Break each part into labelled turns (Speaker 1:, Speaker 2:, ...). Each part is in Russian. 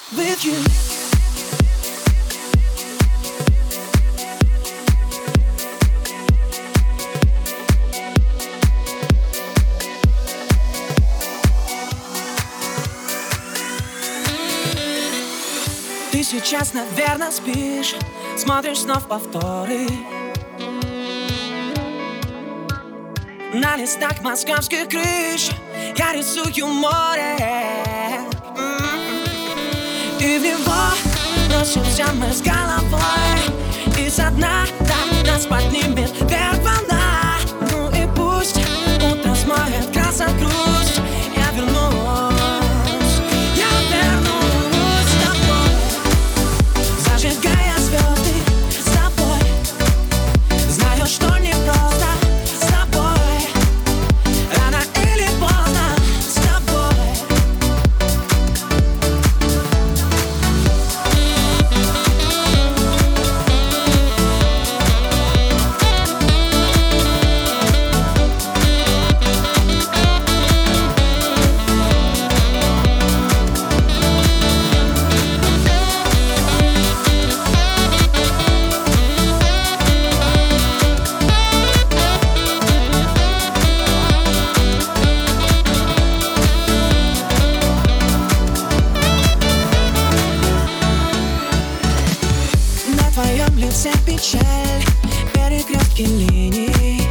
Speaker 1: with you. Ты сейчас, наверное, спишь, смотришь снова повторы на листах московских крыш. Я рисую море, и в него носимся мы с головой, и со дна там нас поднимет вверх волна. Ну и пусть утро смоет красная грусть. Я вернусь с тобой, зажигая звезды с тобой. Знаю, что не просто с тобой, рано или поздно с тобой. На твоем лице печаль, перекрестки линий.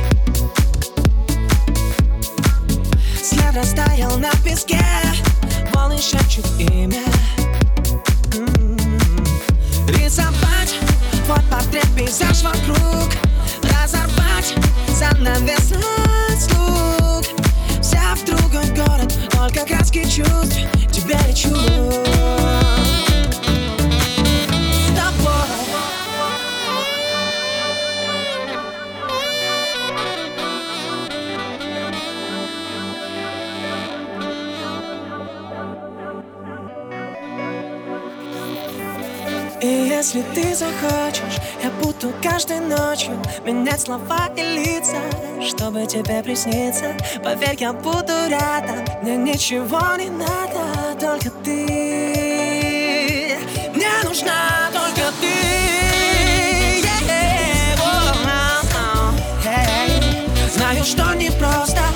Speaker 1: След растаял на песке, волны шепчут имя. Рисовать твой портрет, пейзаж вокруг, разорвать занавес от слуг. Вся в другой город, только краски чувств, тебя лечу. И если ты захочешь, я буду каждой ночью менять слова и лица, чтобы тебе присниться. Поверь, я буду рядом, мне ничего не надо, только ты. Мне нужна только ты. Знаю, что не просто